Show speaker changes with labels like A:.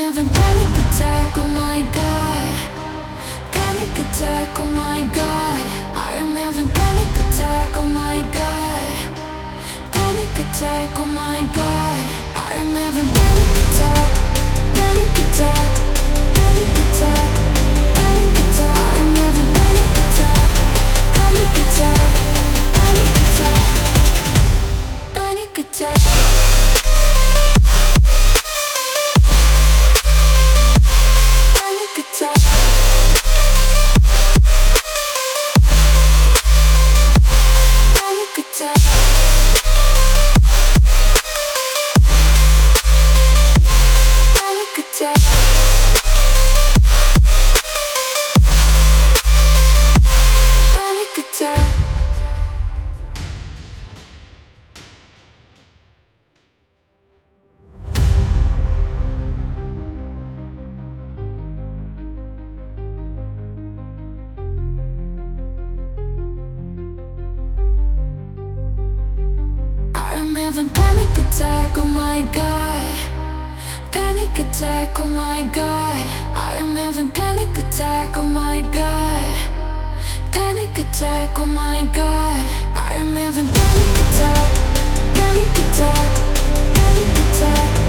A: having panic attack, oh my god. Panic attack, oh my god. I am having panic attack, oh my god. Panic attack, oh my god. I am having panic attack. Panic attack. Panic attack. Panic attack. I am having panic attack. Panic attack. Panic attack. Panic attack. Panic attack. Panic attack. Panic attack. Panic attack. I'm having panic attack, oh my god. Panic attack, oh my god. I am having panic attack, oh my god. Panic attack, oh my god. I am having panic attack. Panic attack. Panic attack.